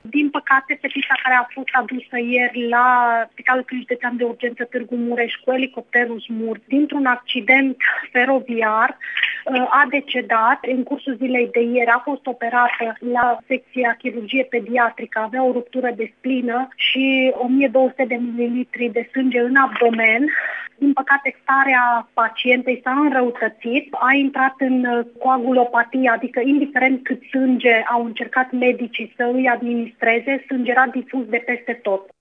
Din păcate, fetița care a fost adusă ieri la Spitalul Județean de Urgență Târgu Mureș cu elicopterul SMUR dintr-un accident feroviar a decedat. În cursul zilei de ieri a fost operată la secția chirurgie pediatrică, avea o ruptură de splină și 1200 de mililitri de sânge în abdomen. Din păcate, starea pacientei s-a înrăutățit, a intrat în coagulopatie, adică indiferent cât sânge au încercat medicii să îi administreze, sânge era difuz de peste tot.